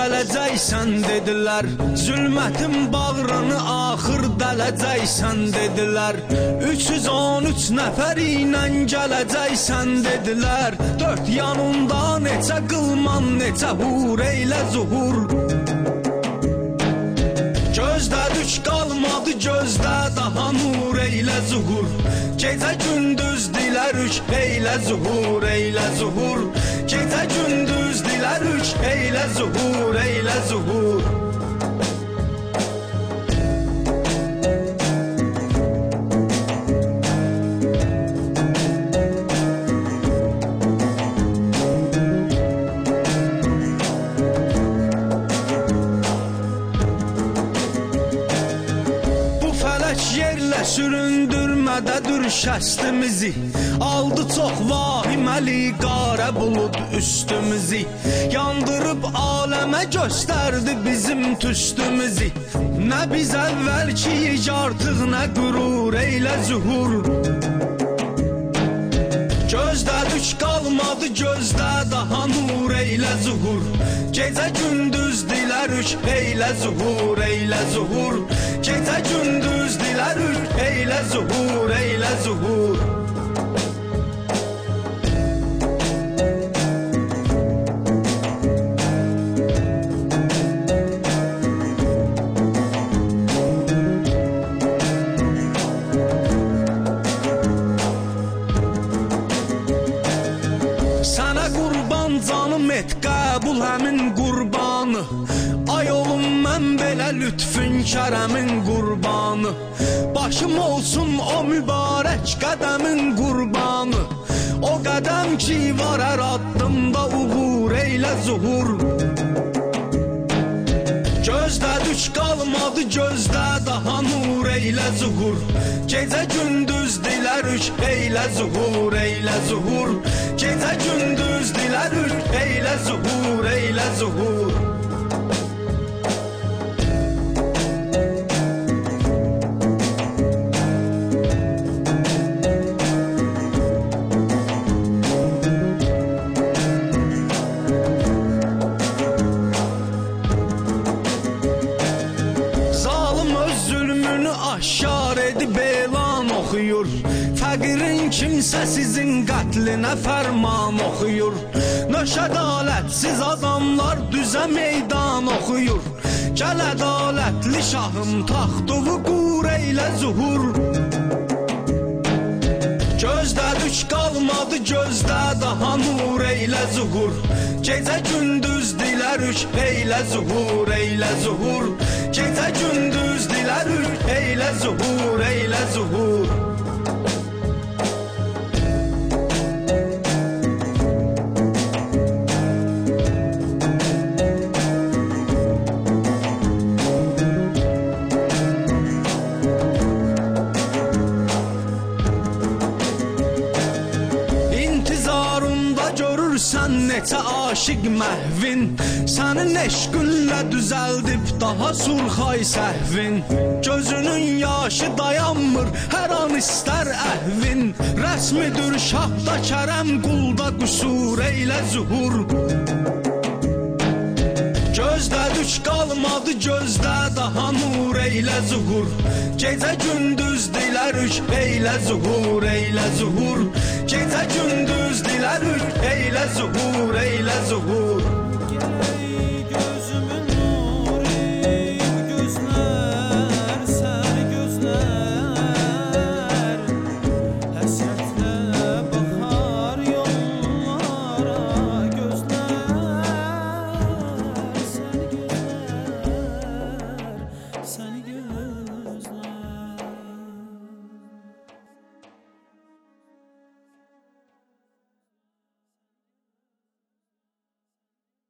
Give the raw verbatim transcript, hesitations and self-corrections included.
gələcəksən dedilər, zülmətin bağrını axır dələcəksən dedilər. Üç yüz on üç nəfər ilə gələcəksən dedilər, dörd yanında neçə qılman, neçə hur eylə zuhur. Gözdə düş qalmadı gözdə, daha nur eylə zuhur. Gecə gündüz dilərük eylə zuhur, eylə zuhur. Gecə gündüz dilərük eylə zuhur, eylə zuhur. Yerlə süründürmədədir şəstimizi, aldı çox vahiməli qara bulud üstümüzü. Yandırıb aləmə göstərdi bizim tüstümüzü. Nə biz əvvəlkiyik artıq nə qürur eylə zuhur. Gözdə düş qalmadı gözdə, daha nur eylə zuhur. Gecə gündüz dilərük eylə zuhur, eylə zuhur. Gecə gündüz dilərük eylə zuhur, eylə zuhur. Sənə qurban canım et qəbul həmin qurbanı. Ay olum mən belə lütfün kərəmin qurbanı. Başım olsun o mübarək qədəmin qurbanı. O qədəm ki var hər addımda uğur eylə zuhur. Gözdə düş qalmadı gözdə, daha nur eylə zuhur. Gecə gündüz dilərük eylə zuhur, eylə zuhur. Gecə gündüz dilərük eylə zuhur, eylə zuhur. Aşar edib elan oxuyur, fəqirin kimsə sizin qətlinə fərman oxuyur. Nöş ədalətsiz adamlar düzə meydan oxuyur. Gəl ədalətli şahım taxtığı qur eylə zuhur. Gözdə düş qalmadı gözdə, daha nur eylə zuhur. Gecə gündüz dilərük eylə zuhur, eylə zuhur. Gecə gündüz dilərük eylə zuhur, eylə zuhur. İntizarında görürsən neçə aşiq məhvin, sənin eşqünlə düzəldib daha surxay səhvin. Gözünün yaşı dayanmır, hər an istər əhvin. Rəsmidir şahda kərəm, qulda qüsur eylə zuhur. Gözdə düş qalmadı gözdə, daha nur eylə zuhur. Gecə gündüz dilərük eylə zuhur, eylə zuhur. Gecə gündüz dilərük eylə zuhur, eylə zuhur.